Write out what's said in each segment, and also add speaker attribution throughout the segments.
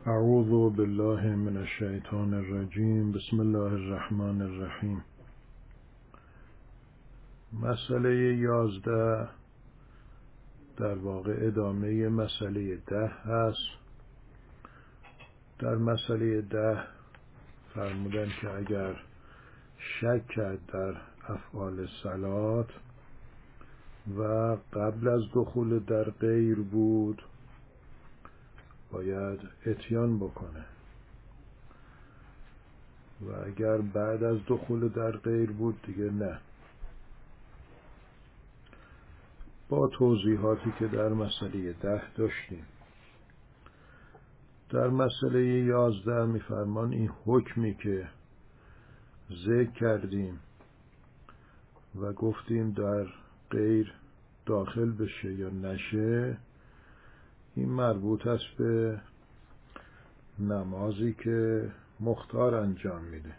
Speaker 1: اعوذ بالله من الشیطان الرجیم. بسم الله الرحمن الرحیم. مسئله 11 در واقع ادامه مسئله 10 هست. در مسئله 10 فرمودن که اگر شک کرد در افعال صلات و قبل از دخول در غیر بود باید اتیان بکنه و اگر بعد از دخول در غیر بود دیگه نه، با توضیحاتی که در مسئله 10 داشتیم. در مسئله 11 میفرمان این حکمی که ذکر کردیم و گفتیم در غیر داخل بشه یا نشه، این مربوط است به نمازی که مختار انجام میده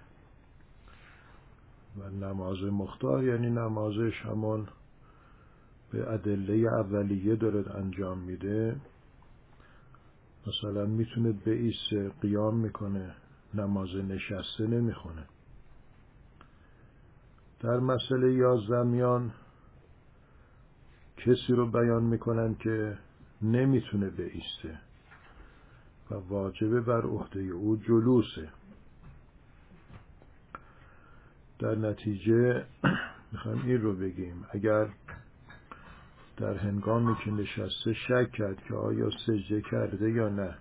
Speaker 1: و نماز مختار یعنی نمازش همون به ادله اولیه داره انجام میده. مثلا میتونه بایسته قیام میکنه، نماز نشسته نمیخونه. در مسئله 11 میان کسی رو بیان میکنن که نمیتونه بایسته و واجبه بر عهده او جلوسه. در نتیجه میخوایم این رو بگیم اگر در هنگامی که نشسته شک کرد که آیا سجده کرده یا نه،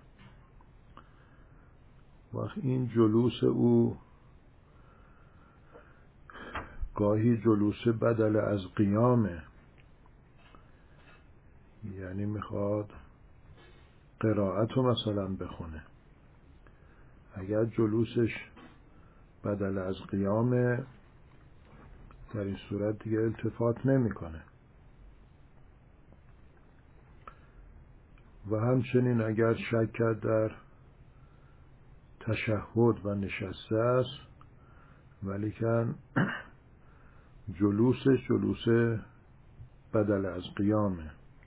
Speaker 1: وقت این جلوس او گاهی جلوس بدل از قیامه، یعنی میخواد قرائت رو مثلا بخونه. اگر جلوسش بدل از قیامه در این صورت دیگه التفات نمیکنه. و همچنین اگر شک کرد در تشهد و نشسته است ولیکن جلوسش جلوس بدل از قیامه،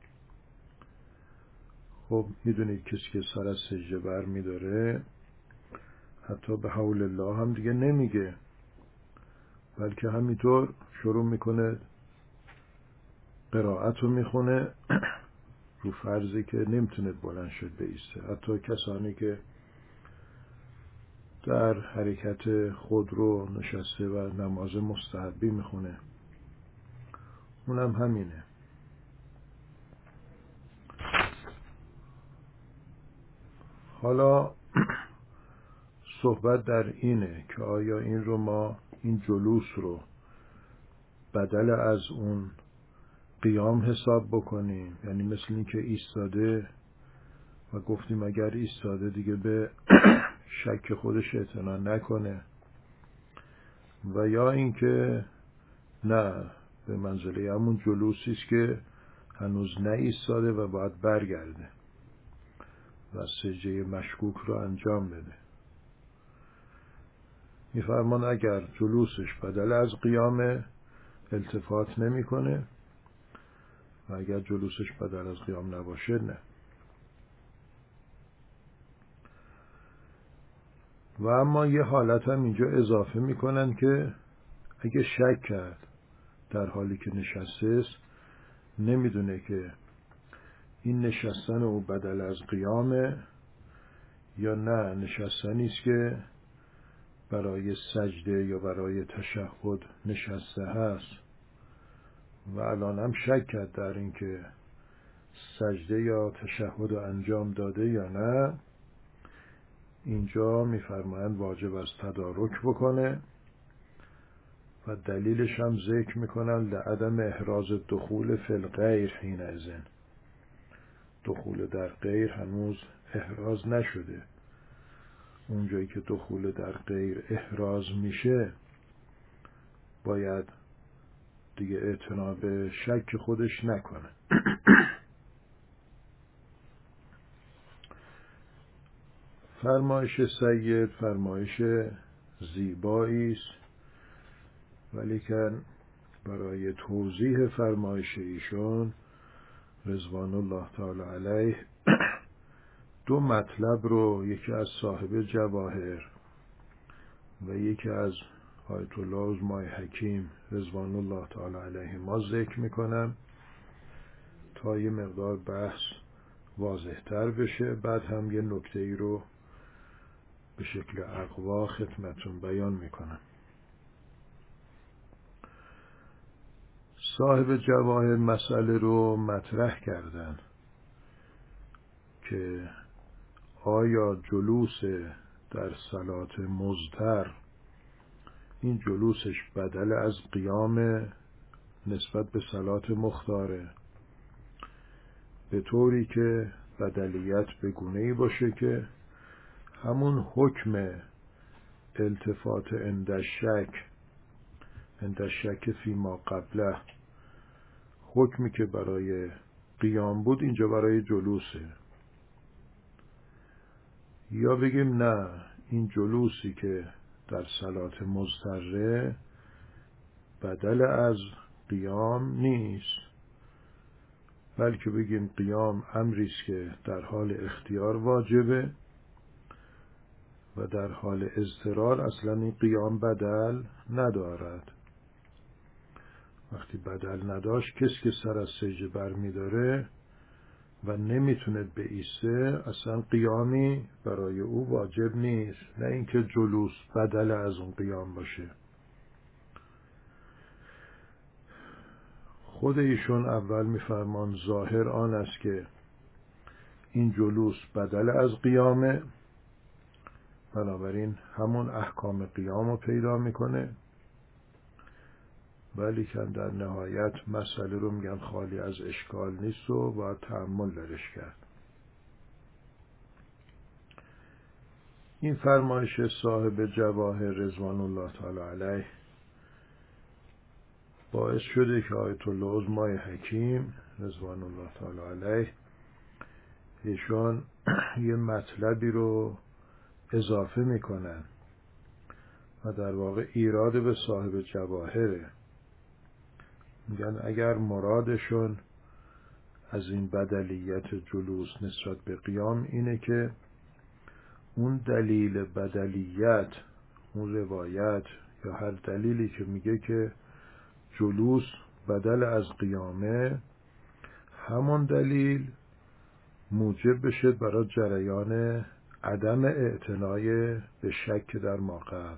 Speaker 1: خب میدونید کسی که سر از سجده بر میداره حتی به حول الله هم دیگه نمیگه، بلکه همینطور شروع میکنه قرائت رو میخونه رو فرضی که نمیتونه بلند شد بایسته. حتی کسانی که در حرکت خود رو نشسته و نماز مستحبی میخونه اونم همینه. حالا صحبت در اینه که آیا این رو ما این جلوس رو بدل از اون قیام حساب بکنیم، یعنی مثل این که ایستاده و گفتیم اگر ایستاده دیگه به شک خودش اعتنا نکنه، و یا اینکه نه به منزله همون جلوسی است که هنوز نه ایستاده و باید برگرده و سجده مشکوک رو انجام بده. میفرمان اگر جلوسش بدل از قیام التفات نمیکنه و اگر جلوسش بدل از قیام نباشه نه. و اما یه حالت هم اینجا اضافه میکنن که اگه شک کرد در حالی که نشسته است، نمیدونه که این نشستن او بدل از قیامه یا نه نشستنی است که برای سجده یا برای تشهد نشسته هست و الان هم شک کرد در این که سجده یا تشهد رو انجام داده یا نه، اینجا میفرمایند واجب است تدارک بکنه و دلیلش هم ذکر میکنن لعدم احراز دخول فی الغیر حینئذ. دخول در غیر هنوز احراز نشده. اونجایی که دخول در غیر احراز میشه باید دیگه اعتنا به شک خودش نکنه. فرمایش سید فرمایش زیبایی است، ولیکن برای توضیح فرمایش ایشون رضوان الله تعالی علیه دو مطلب رو یکی از صاحب جواهر و یکی از آیت الله عظمای حکیم رضوان الله تعالی علیه ما ذکر میکنم تا یه مقدار بحث واضح تر بشه. بعد هم یه نکته ای رو به شکل اقوا خدمتون بیان میکنم. صاحب جواهر مسئله رو مطرح کردن که آیا جلوس در صلات مضطر این جلوسش بدل از قیام نسبت به صلات مختاره، به طوری که بدلیت به گونه‌ای باشه که همون حکم التفات عند الشک فیما قبله، حکمی که برای قیام بود اینجا برای جلوسه، یا بگیم نه این جلوسی که در صلات مضطره بدل از قیام نیست، بلکه بگیم قیام امریست که در حال اختیار واجبه و در حال اضطرار اصلا این قیام بدل ندارد. وقتی بدل نداشت کسی که سر از سجده برمی داره و نمیتونه بایسته اصلا قیامی برای او واجب نیست، نه اینکه جلوس بدل از اون قیام باشه. خود ایشون اول میفرمان ظاهر آن است که این جلوس بدل از قیامه، بنابراین همون احکام قیام رو پیدا میکنه، ولی که در نهایت مسئله رو میگن خالی از اشکال نیست و باید تأمل درش کرد. این فرمایش صاحب جواهر رضوان الله تعالی علیه باعث شده که آیت الله عظمای حکیم رضوان الله تعالی علیه ایشان یه مطلبی رو اضافه میکنن و در واقع ایراد به صاحب جواهره. میگن اگر مرادشون از این بدلیت جلوس نسبت به قیام اینه که اون دلیل بدلیت، اون روایت یا هر دلیلی که میگه که جلوس بدل از قیامه، همون دلیل موجب بشه برای جریان عدم اعتنای به شک در ما قبل.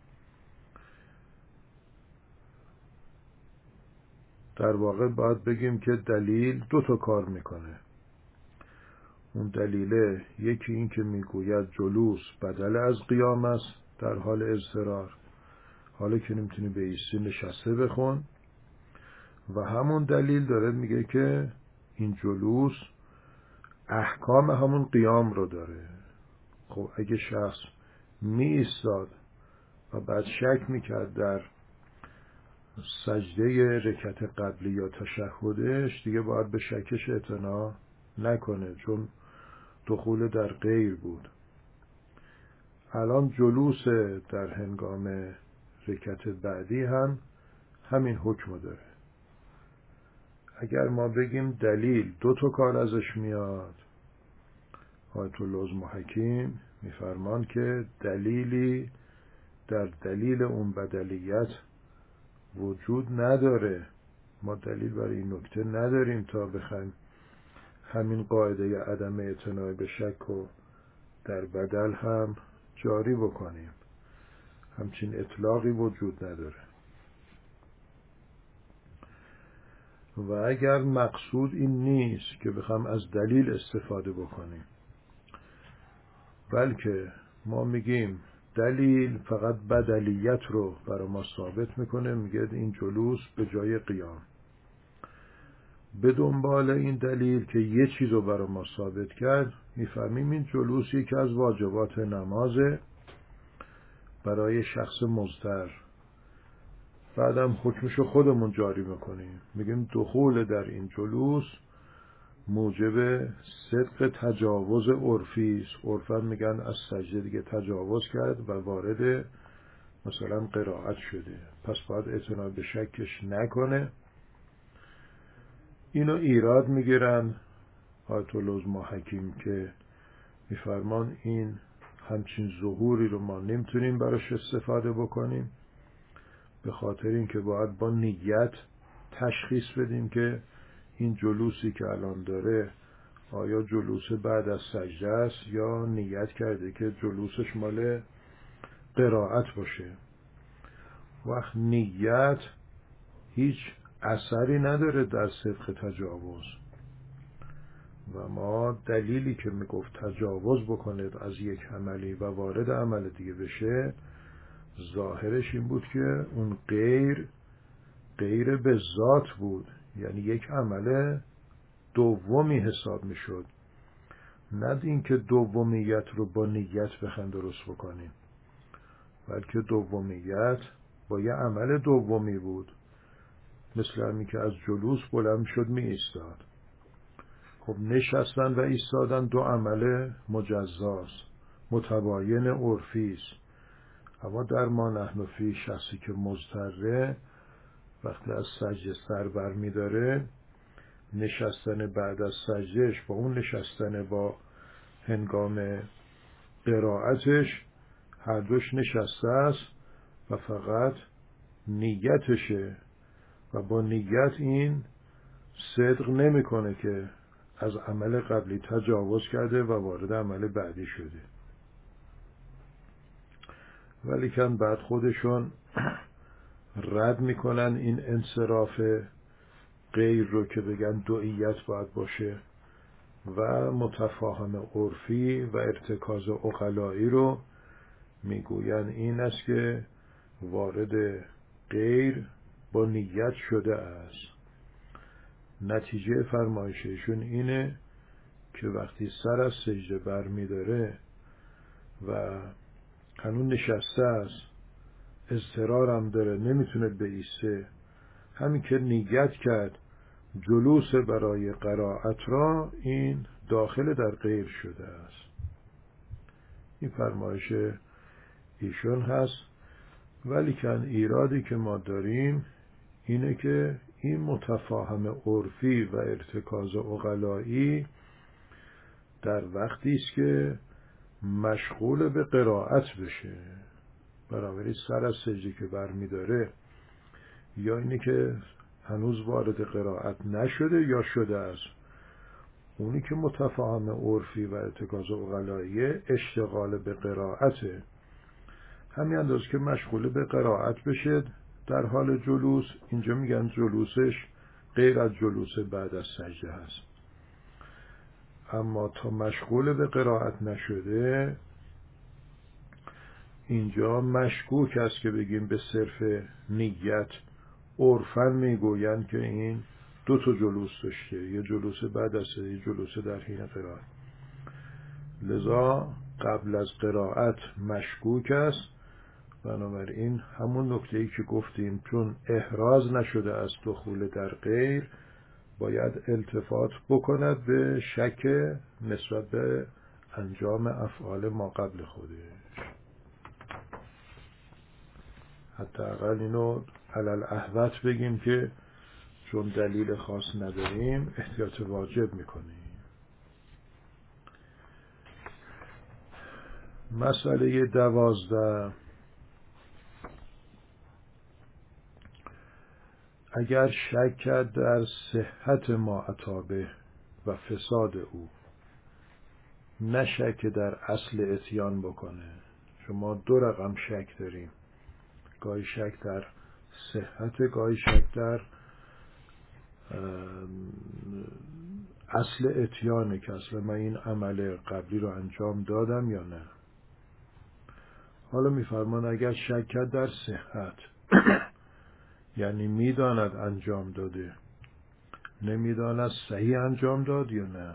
Speaker 1: در واقع باید بگیم که دلیل دو تا کار میکنه. اون دلیله یکی این که میگوید جلوس بدل از قیام است در حال اضطرار، حالا که نمیتونی به ایستی نشسته بخون، و همون دلیل داره میگه که این جلوس احکام همون قیام رو داره. خب اگه شخص می ایستاد و بعد شک میکرد در سجده رکعت قبلی یا تشهدش، دیگه باید به شکش اعتنا نکنه، چون دخول در غیر بود. الان جلوس در هنگام رکعت بعدی هم همین حکم داره. اگر ما بگیم دلیل دو تا کار ازش میاد، آیت الله عظمای حکیم میفرمان که دلیلی در دلیل اون بدلیت وجود نداره. ما دلیل برای این نکته نداریم تا بخوایم همین قاعده عدم اعتنای به شک و در بدل هم جاری بکنیم. همچین اطلاقی وجود نداره. و اگر مقصود این نیست که بخوام از دلیل استفاده بکنیم، بلکه ما میگیم دلیل فقط بدلیت رو برای ما ثابت میکنه، میگه این جلوس به جای قیام، به دنبال این دلیل که یه چیز رو برای ما ثابت کرد، میفهمیم این جلوس یکی از واجبات نمازه برای شخص مضطر. بعدم حکمشو خودمون جاری میکنیم، میگیم دخول در این جلوس موجب صدق تجاوز عرفی است. عرفا میگن از سجده دیگه تجاوز کرد و وارد مثلا قرائت شده، پس باید اعتنا به شکش نکنه. اینو ایراد میگیرن آیت الله عظمای حکیم که میفرمان این همچین ظهوری رو ما نمیتونیم براش استفاده بکنیم، به خاطر اینکه باید با نیت تشخیص بدیم که این جلوسی که الان داره آیا جلوس بعد از سجده است یا نیت کرده که جلوسش مال قرائت باشه. وقت نیت هیچ اثری نداره در صدق تجاوز و ما دلیلی که میگفت تجاوز بکنید از یک عملی و وارد عمل دیگه بشه، ظاهرش این بود که اون غیر به ذات بود، یعنی یک عمل دومی حساب میشد، نه اینکه دومیت رو با نیت بخوایم درست بکنیم، بلکه دومیت با یه عمل دومی بود، مثل همین که از جلوس بلند شد می ایستاد. خب نشستن و ایستادن دو عمل مجزاست، متباین عرفی است. اما در ما نحن فی شخصی که مضطره وقتی از سجده سر بر می داره، نشستن بعد از سجدهش با اون نشستن با هنگام قرائتش هر دوش نشسته است و فقط نیتشه و با نیت این صدق نمیکنه که از عمل قبلی تجاوز کرده و وارد عمل بعدی شده. ولیکن بعد خودشون رد میکنن این انصراف غیر رو که بگن دوئیت باید باشه و متفاهم عرفی و ارتکاز عقلایی رو میگوین این است که وارد غیر با نیت شده است. نتیجه فرمایششون اینه که وقتی سر از سجده بر میداره و هنوز نشسته است، اضطرارم داره، نمیتونه بایسته، همین که نیت کرد جلوس برای قرائت را، این داخل در غیر شده است. این فرمایش ایشون هست. ولیکن ایرادی که ما داریم اینه که این متفاهم عرفی و ارتکاز عقلایی در وقتی است که مشغول به قرائت بشه، بنابراین سر از سجده که برمی داره یا اینه که هنوز وارد قرائت نشده یا شده است. اونی که متفاهم عرفی و ارتکاز عقلایی اشتغال به قرائته، همین اندازه که مشغول به قرائت بشه در حال جلوس، اینجا میگن جلوسش غیر از جلوس بعد از سجده هست. اما تا مشغول به قرائت نشده، اینجا مشکوک است که بگیم به صرف نیت. عرفاً میگویند که این دو تا جلوس داشته، یه جلوس بعد از سجده، یه جلوس در حین قرائت. لذا قبل از قرائت مشکوک است. بنابراین همون نکته‌ای که گفتیم، چون احراز نشده از دخول در غیر، باید التفات بکند به شک نسبت به انجام افعال ما قبل خودش. حداقل اینو علل احوط بگیم که چون دلیل خاص نداریم احتیاط واجب میکنیم. مسئله 12، اگر شک کرد در صحت ما اتابه و فساد او، نه شک در اصل اتیان بکنه. شما دو رقم شک داریم، گاهی شک در صحت، گاهی شک در اصل اتیانه که اصلا من این عمل قبلی رو انجام دادم یا نه. حالا میفرمان اگر شک کرد در صحت یعنی میداند انجام داده، نمیداند صحیح انجام داد یا نه.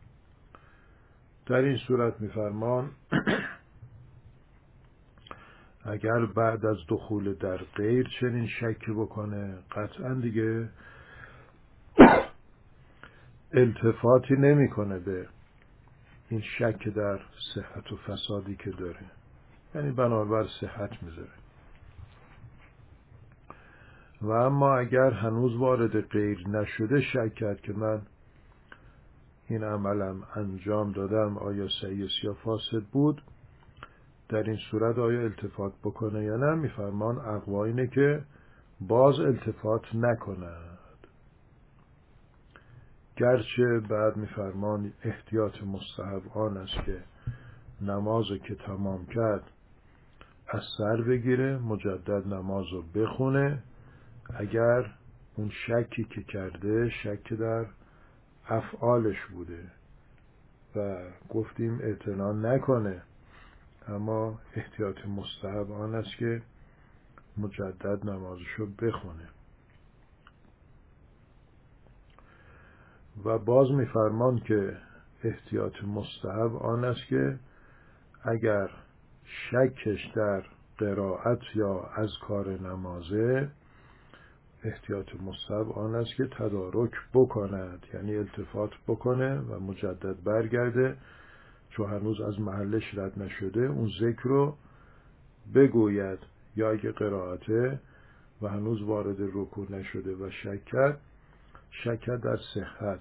Speaker 1: در این صورت میفرمان اگر بعد از دخول در غیر چنین شکی بکنه، قطعا دیگه التفاتی نمیکنه به این شک در صحت و فسادی که داره، یعنی بنابر صحت میذاره. و اما اگر هنوز وارد غیر نشده شک کرد که من این عملم انجام دادم آیا صحیح است یا فاسد بود، در این صورت آیا التفات بکنه یا نه؟ میفرمان اقوا اینه که باز التفات نکند. گرچه بعد میفرمان احتیاط مستحب آن است که نماز که تمام کرد از سر بگیره، مجدد نماز رو بخونه، اگر اون شکی که کرده شک در افعالش بوده و گفتیم اعتنا نکنه، اما احتیاط مستحب آن است که مجدد نمازشو بخونه. و باز میفرمان که احتیاط مستحب آن است که اگر شکش در قرائت یا اذکار نمازه، احتیاط مستحب آن است که تدارک بکند، یعنی التفات بکنه و مجدد برگرده، چون هنوز از محلش رد نشده اون ذکر رو بگوید، یا اگه قرائته و هنوز وارد رکوع نشده و شک در صحت،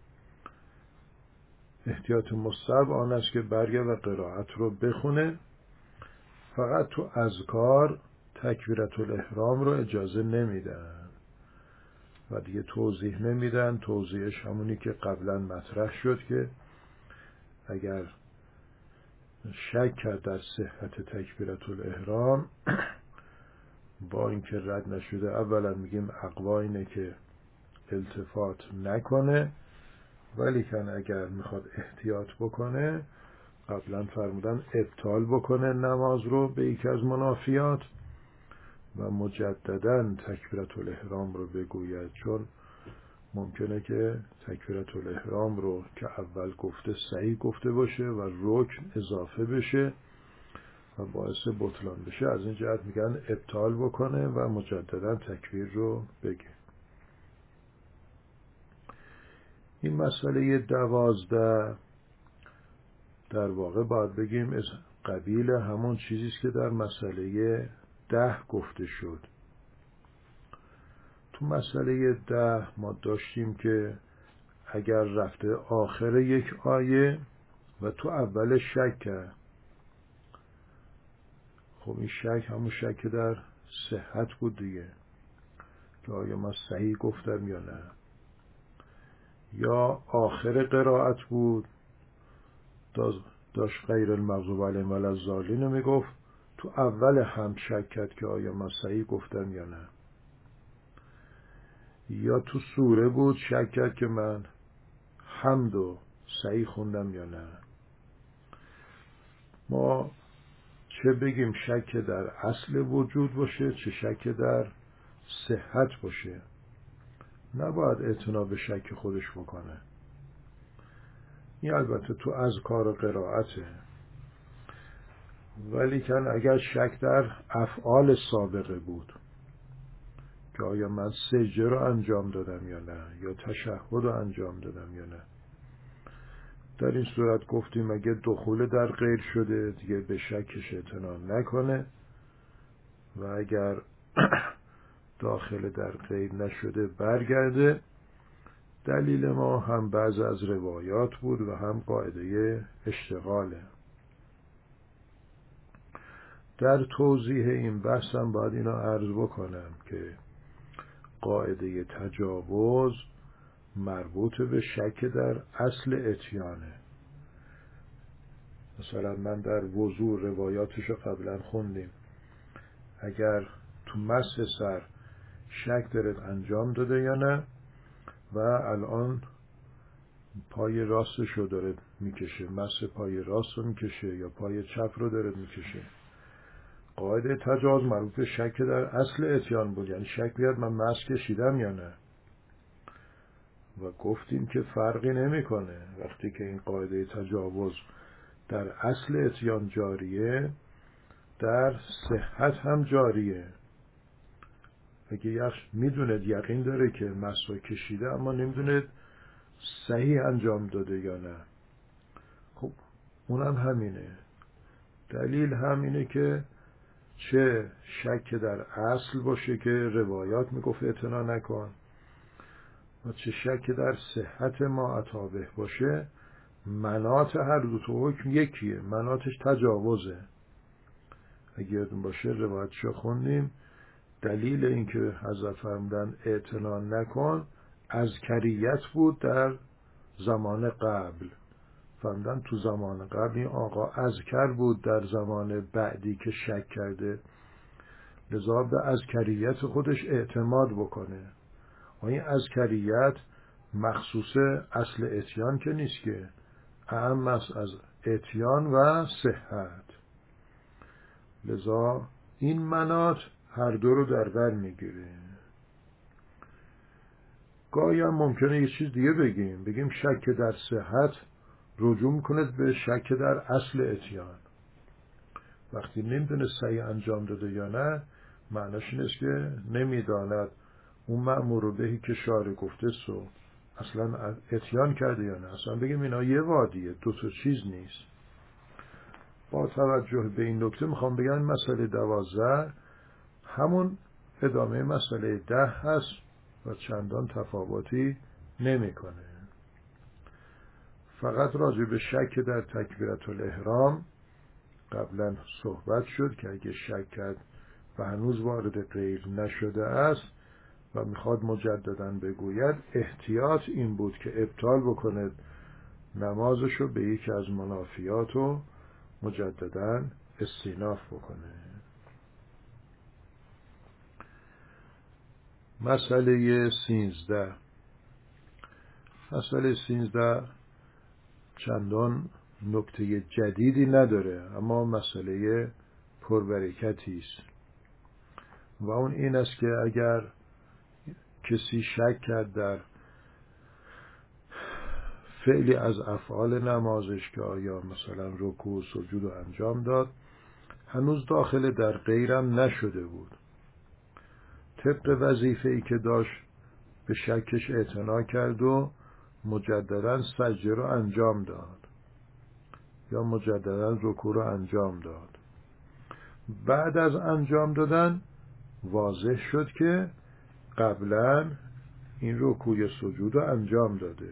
Speaker 1: احتیاط مستحب آن است که برگرد و قرائت رو بخونه. فقط تو اذکار تکبیرت الاحرام رو اجازه نمیدن و دیگه توضیح نمیدن. توضیحش همونی که قبلا مطرح شد که اگر شک کرد در صحت تکبیرت الاحرام با اینکه رد نشده، اولا میگیم اقوا اینه که التفات نکنه، ولی کن اگر میخواد احتیاط بکنه قبلا فرمودن ابطال بکنه نماز رو به یکی از منافیات و مجددا تکبیرت الاحرام رو بگوید، چون ممکنه که تکبیرت الاحرام رو که اول گفته صحیح گفته باشه و رکن اضافه بشه و باعث بطلان بشه. از این جهت میگن ابطال بکنه و مجددا تکبیر رو بگه. این مسئله 12 در واقع باید بگیم از قبیل همون چیزیست که در مسئله 10 گفته شد. تو مسئله 10 ما داشتیم که اگر رفته آخر یک آیه و تو اول شک کرد، خب این شک همون شک در صحت بود دیگه، که آیا من صحیح گفتم یا نه. یا آخر قرائت بود، داشت غیر المغضوب علیهم ولا الضالین میگفت، تو اول هم شک کرد که آیا من صحیح گفتم یا نه. یا تو سوره بود شک کرد که من حمدو صحیح خوندم یا نه. ما چه بگیم شک در اصل وجود باشه، چه شک در صحت باشه، نباید اعتنا به شک خودش بکنه. این البته تو اذکار و قرائته، ولی کن اگر شک در افعال سابقه بود که آیا من سجده رو انجام دادم یا نه، یا تشهد رو انجام دادم یا نه، در این صورت گفتیم اگه دخول در غیر شده دیگه به شکش اعتنا نکنه، و اگر داخل در غیر نشده برگرده. دلیل ما هم بعض از روایات بود و هم قاعده اشتغاله. در توضیح این بحثم باید اینو عرض بکنم که قاعده تجاوز مربوط به شک در اصل اتیانه. مثلا من در وضوع روایاتشو قبلا خوندیم، اگر تو مسح سر شک دارد انجام داده یا نه و الان پای راستشو داره میکشه، مسح پای راست رو میکشه یا پای چپ رو داره میکشه، قاعده تجاوز مربوط به شک در اصل اتیان بود، یعنی شک بیاد من مسح کشیدم یا نه. و گفتیم که فرقی نمیکنه وقتی که این قاعده تجاوز در اصل اتیان جاریه، در صحت هم جاریه. اگه میدونه یقین داره که مسح کشیده اما نمیدونه صحیح انجام داده یا نه، خب اونم همینه. دلیل همینه که چه شک در اصل باشه که روایات میگفت اعتنا نکن، و چه شک در صحت ما عطابه باشه، مناط هر دو تا حکم یکیه، مناطش تجاوزه. اگه یادون باشه روایتشو خوندیم، دلیل اینکه حضرت فرمودن اعتنا نکن اذکریت بود در زمان قبل. فرمودن تو زمان قبل این آقا اذکر بود، در زمان بعدی که شک کرده لذا به اذکریت خودش اعتماد بکنه. و این اذکریت مخصوص اصل اتیان که نیست، که اعم است از اتیان و صحت. لذا این مناط هر دو رو در بر میگیره. گاهی هم ممکنه یه چیز دیگه بگیم شک در صحت رجوع میکنه به شک در اصل اتیان. وقتی نمیدونه صحیح انجام داده یا نه، معناش این است که نمیداند اون مأمور بهی که شارع گفته سو اصلا اتیان کرده یا نه. اصلا بگیم اینا یه وادیه، دو تا چیز نیست. با توجه به این نکته میخوام بگم مسئله 12 همون ادامه مسئله 10 هست و چندان تفاوتی نمیکنه. فقط راجع به شک در تکبیرت الاحرام قبلا صحبت شد که اگه شک کرد و هنوز وارد غیر نشده است و میخواد مجددا بگوید، احتیاط این بود که ابطال بکنه نمازشو به یکی از منافیات و مجددا استیناف بکنه. مسئله 13. مسئله 13 چندان نکته جدیدی نداره، اما مسئله پربرکتی است و اون این است که اگر کسی شک کرد در فعلی از افعال نمازش که آیا مثلا رکوع و سجود رو انجام داد، هنوز داخل در غیرم نشده بود، طبق وظیفه‌ای که داشت به شکش اعتنا کرد و مجددا سجده رو انجام داد یا مجددا رکوع رو انجام داد. بعد از انجام دادن واضح شد که قبلا این رکوع یا سجود رو انجام داده.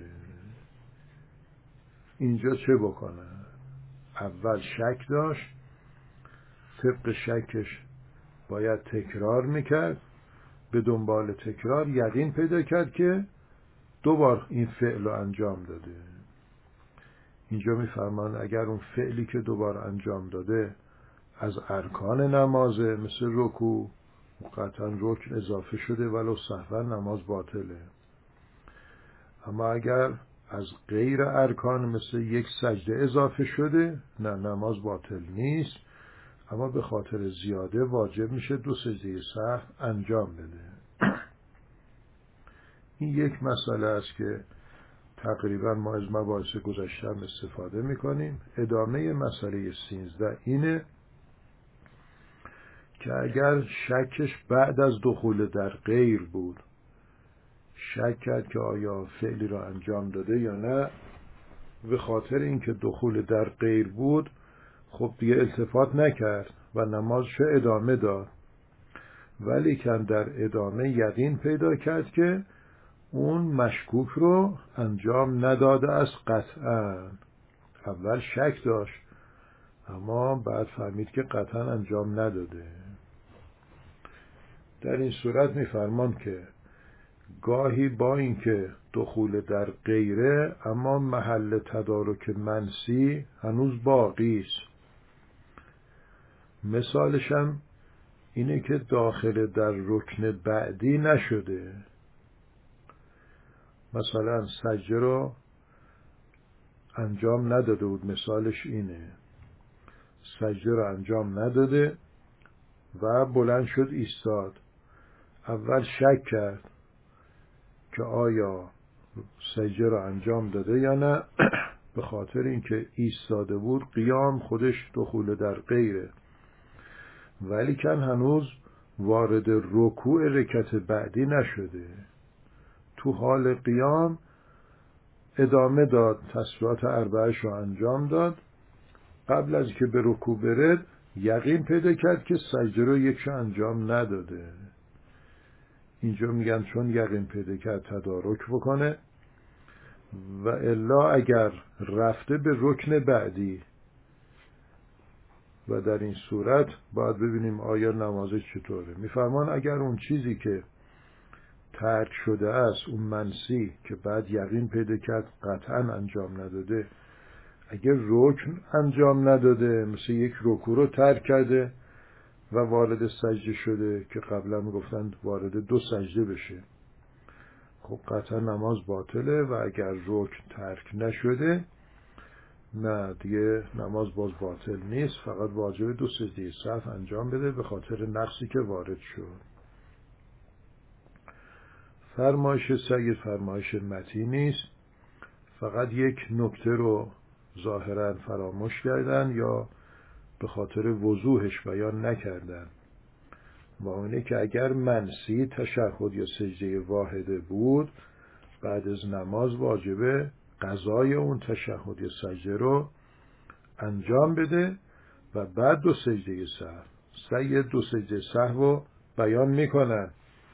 Speaker 1: اینجا چه بکنه؟ اول شک داشت، طبق شکش باید تکرار میکرد، به دنبال تکرار یقین پیدا کرد که دوبار این فعل رو انجام داده. اینجا میفرمان اگر اون فعلی که دوبار انجام داده از ارکان نمازه، مثل رکوع، قطعا رکن اضافه شده ولو سهوا نماز باطله. اما اگر از غیر ارکان مثل یک سجده اضافه شده، نه، نماز باطل نیست، اما به خاطر زیاده واجب میشه 2 سجده سهو انجام بده. این یک مسئله است که تقریبا ما از مباحث گذشته هم استفاده میکنیم. ادامه مسئله 13 اینه که اگر شکش بعد از دخول در غیر بود، شک کرد که آیا فعلی را انجام داده یا نه، به خاطر اینکه دخول در غیر بود خب دیگه التفات نکرد و نمازش ادامه داد، ولی که در ادامه یقین پیدا کرد که اون مشکوک رو انجام نداده است قطعا. اول شک داشت اما بعد فهمید که قطعا انجام نداده. در این صورت میفرمان که گاهی با اینکه دخول در غیره اما محل تدارک منسی هنوز باقی است. مثالش هم اینه که داخل در رکن بعدی نشده. مثلا سجده رو انجام نداده بود، مثالش اینه، سجده رو انجام نداده و بلند شد ایستاد. اول شک کرد که آیا سجده رو انجام داده یا نه، به خاطر اینکه ایستاده بود قیام خودش دخول در غیره، ولی کن هنوز وارد رکوع رکعت بعدی نشده. تو حال قیام ادامه داد، تسبیحات 4 رو انجام داد. قبل از که به رکوع برد یقین پیدا کرد که سجده رو 1 انجام نداده. اینجا میگن چون یقین پیدا کرد تدارک بکنه، و الا اگر رفته به رکن بعدی و در این صورت باید ببینیم آیا نمازش چطوره. میفرمان اگر اون چیزی که ترک شده است، اون منسی که بعد یقین پیدا کرد قطعا انجام نداده، اگر رکن انجام نداده، مثل یک رکوع رو ترک کرده و وارد سجده شده که قبلا میگفتند وارد 2 سجده بشه، خب قطعا نماز باطله. و اگر رکن ترک نشده، نه دیگه نماز باز باطل نیست، فقط واجب 2 سجده سهو انجام بده به خاطر نقصی که وارد شد. فرمایش سید فرمایش متینی است، فقط یک نکته رو ظاهرا فراموش کردن یا به خاطر وضوحش بیان نکردن، و اونه که اگر منسی تشهد یا سجده واحده بود، بعد از نماز واجبه قضای اون تشهد یا سجده رو انجام بده و بعد 2 سجده سهو. سید 2 سجده سهو رو بیان میکنن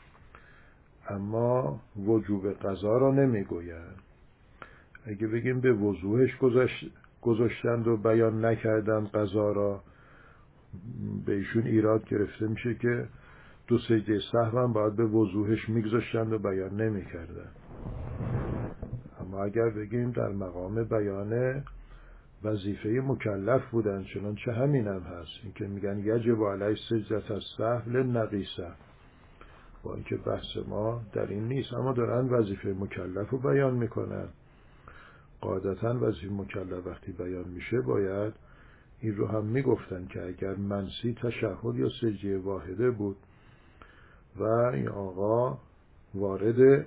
Speaker 1: اما وجوب قضا رو نمیگوین. اگه بگیم به وضوحش گذاشتند و بیان نکردن قضا را، به ایشون ایراد گرفته میشه که 2 سجده سهو هم باید به وضوحش میگذاشتند و بیان نمیکردن. اما اگر بگیم در مقام بیان وظیفه مکلف بودن، چنانچه همین هم هست، این که میگن یجب علیه سجدة السهو للنقیصة، با اینکه بحث ما در این نیست، اما دارن وظیفه مکلف رو بیان میکنن. قاعدتا وظیفه مکلف وقتی بیان میشه باید این رو هم میگفتن که اگر منسی تشهد یا سجده واحده بود و این آقا وارد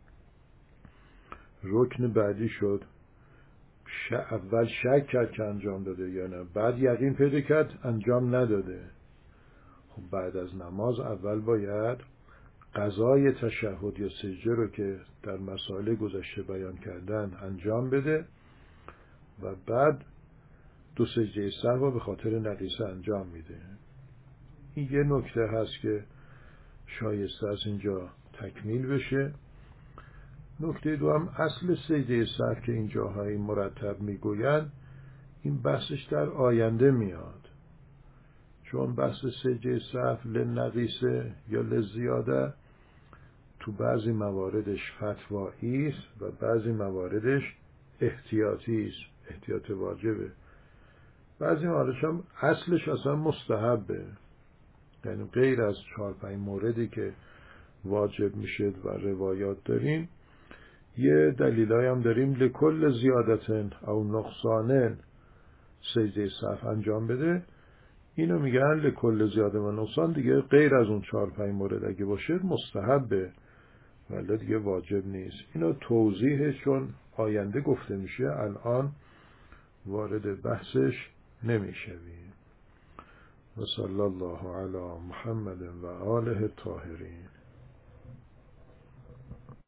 Speaker 1: رکن بعدی شد، اول شک کرد که انجام داده یا نه، بعد یقین پیدا کرد انجام نداده، خب بعد از نماز اول باید قضای تشهد یا سجده رو که در مسائل گذشته بیان کردن انجام بده و بعد 2 سجده سهو به خاطر نقیصه انجام میده. این یه نکته هست که شایسته از اینجا تکمیل بشه. نکته دوم، اصل سجده سهو که اینجاهای مرتب میگوین، این بحثش در آینده میاد، چون بحث سجده سهو لنقیصه یا لزیاده تو بعضی مواردش فتوایی است و بعضی مواردش احتیاطی است، احتیاط واجبه. بعضی مواردش هم اصلش اصلا مستحبه، یعنی غیر از 4-5 موردی که واجب میشه و روایات داریم، یه دلیلای هم داریم لکل زیادتن او نقصانن سجده سهو انجام بده. اینو میگن لکل زیاده و نقصان، دیگه غیر از اون 4-5 مورد اگه باشه مستحبه ولی دیگه واجب نیست. اینو توضیحش چون آینده گفته میشه، الان وارد بحثش نمیشویم. و صلی الله علی محمد و آله الطاهرین.